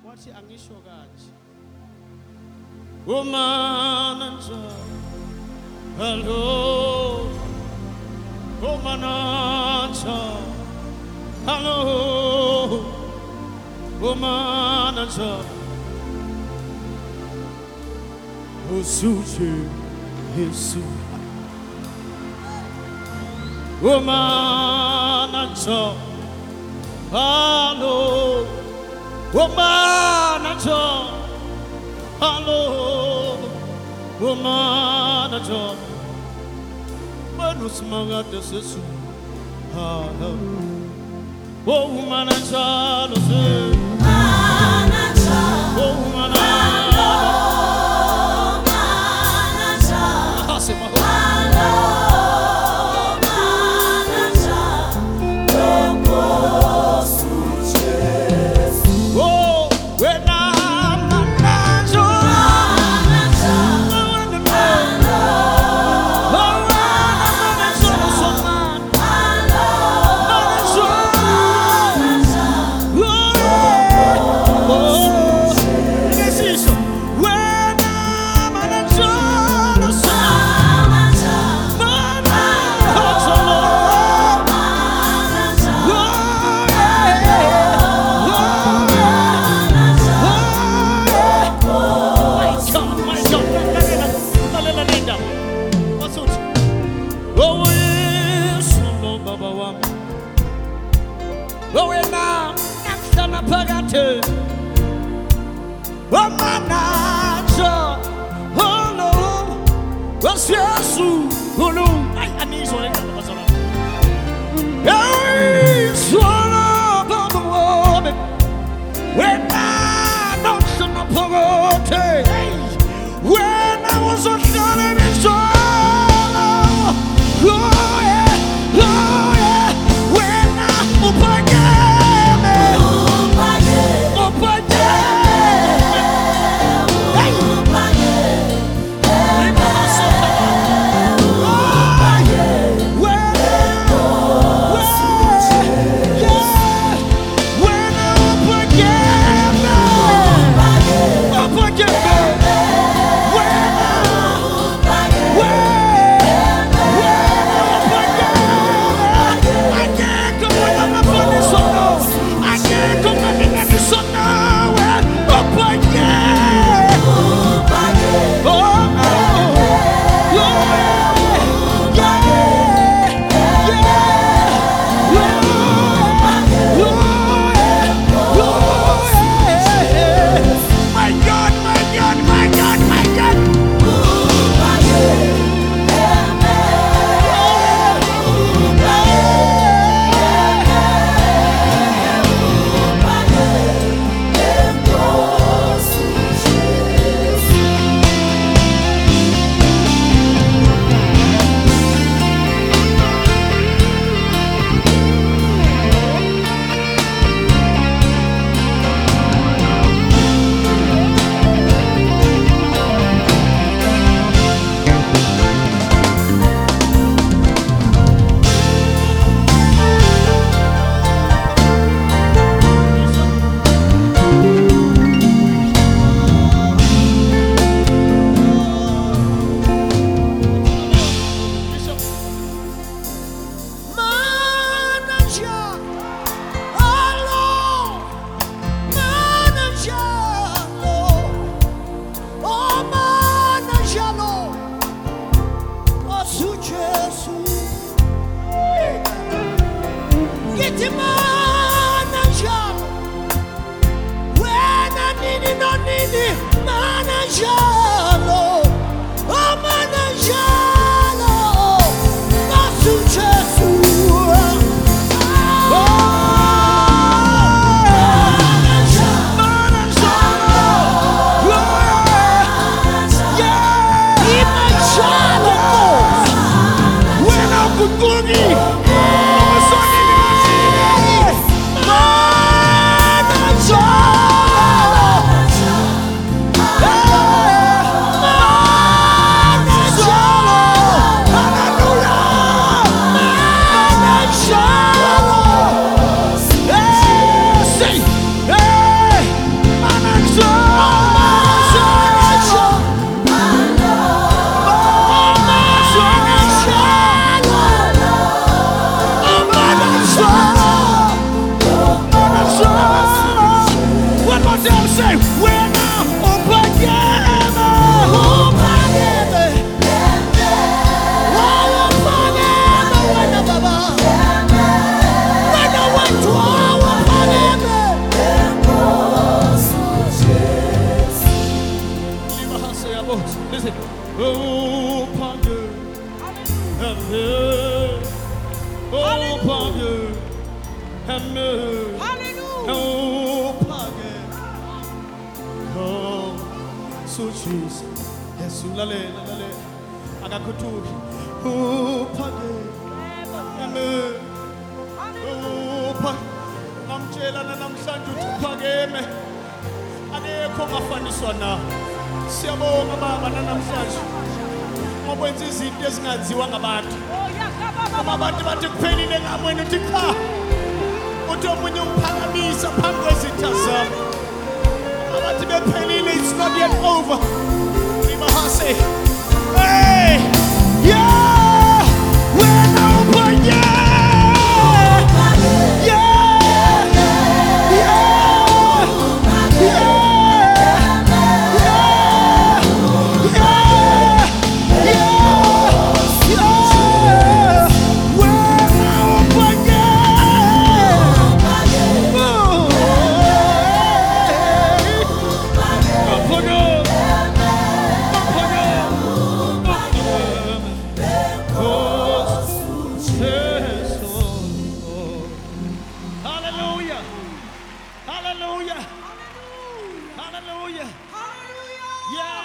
wathi angisho kanje umananja hello umananja hello umananja usuche Yesu umananja hello umananja hello umananja manus mangata sesu hello umananja lo se umananja umananja umananja more time, say, we're now open, yeah. Open, yeah. Listen. Oh, ponder. Oh, ponder. Hallelujah. Oh, ponder. Oh, so Jesus. Yes, lale. Agakutu. Oh, ponder. Oh, ponder. Namchela na namsanju tupageme. Adekho ngafaniswa na. Siyabonga baba namhlanje ngokwenza izinto ezingaziwa ngabantu uma abantu bathi kuphelile ngamweni uthi cha uthi omunye umphakamisa phambi kwezitha zami abathi bephelile it's not yet over imahase hey yeah we're now open yeah Hallelujah.